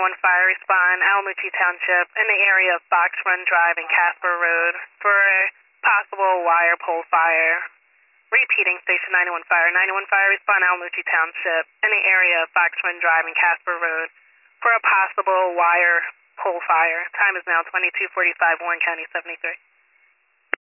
911 fire respond, Alamucci Township, in the area of Fox Run Drive and Casper Road for a possible wire pole fire. Repeating, Station 911 fire. 911 fire respond, Alamucci Township, in the area of Fox Run Drive and Casper Road for a possible wire pole fire. Time is now 22:45, Warren County 73.